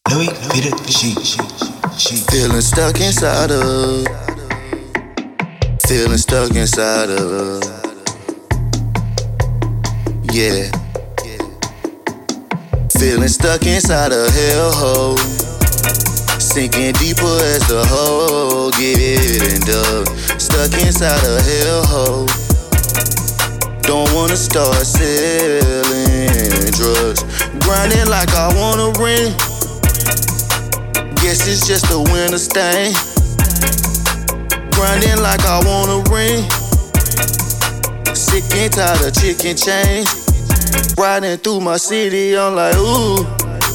Louis Peter, she. Feeling stuck inside of, feeling stuck inside of, yeah. Feeling stuck inside a hellhole, sinking deeper as the hole getting dug. Stuck inside a hellhole, don't wanna start selling drugs. Grinding like I wanna ring, guess it's just a winter stain. Grinding like I wanna ring, sick and tired of chicken change. Riding through my city, I'm like, ooh,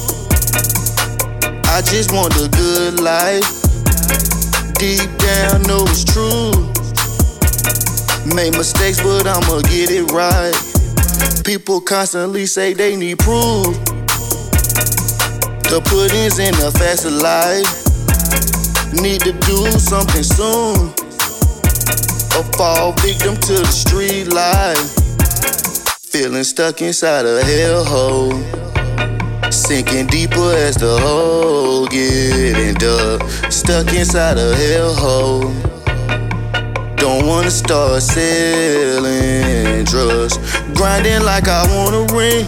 I just want the good life. Deep down, know it's true. Make mistakes, but I'ma get it right. People constantly say they need proof. The pudding's in a faster life. Need to do something soon, or fall victim to the street life. Feeling stuck inside a hellhole, sinking deeper as the hole getting dug. Stuck inside a hellhole, don't wanna start selling drugs. Grinding like I wanna ring,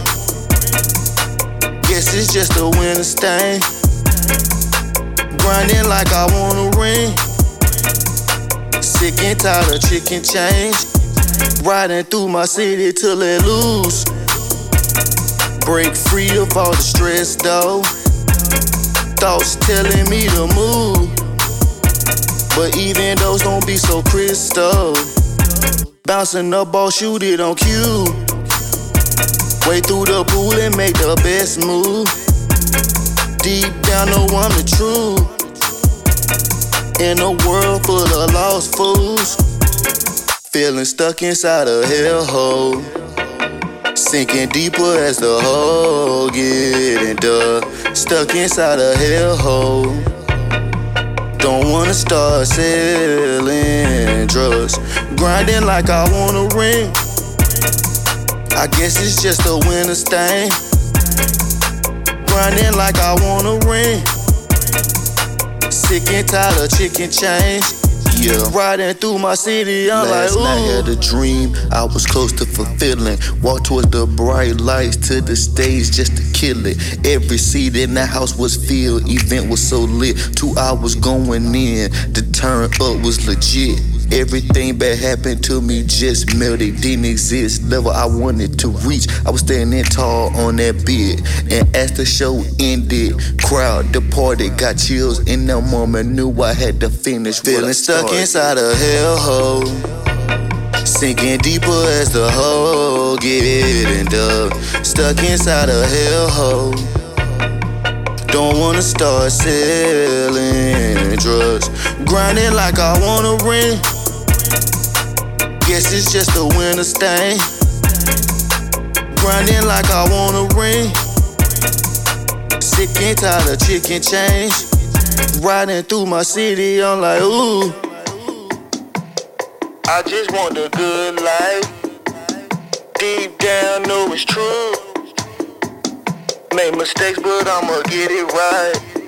guess it's just a winter stain. Grinding like I wanna ring, sick and tired of chicken change. Riding through my city till it loose. Break free of all the stress though. Thoughts telling me to move, but even those don't be so crystal. Bouncing the ball, shoot it on cue. Way through the pool and make the best move. Deep down, know I'm the truth. In a world full of lost fools, feeling stuck inside a hellhole, sinking deeper as the hole getting dug. Stuck inside a hellhole, don't wanna start selling drugs. Grinding like I wanna ring, I guess it's just a winter stain. Grinding like I wanna ring, sick and tired of chicken change. Yeah. Riding through my city, I'm Last like, ooh. night had a dream, I was close to fulfilling. Walked towards the bright lights to the stage just to kill it. Every seat in the house was filled, event was so lit. 2 hours going in, the turn up was legit. Everything bad happened to me just melted, didn't exist. Level I wanted to reach, I was standing tall on that bed. And as the show ended, crowd departed, got chills in the moment, knew I had to finish. Feeling stuck inside a hellhole, sinking deeper as the hole getting dug. Stuck inside a hellhole, don't wanna start selling drugs. Grinding like I wanna ring, guess it's just a winter stain. Grinding like I wanna ring, sick and tired of chicken change. Riding through my city, I'm like, ooh, I just want the good life. Deep down, know it's true. Make mistakes, but I'ma get it right.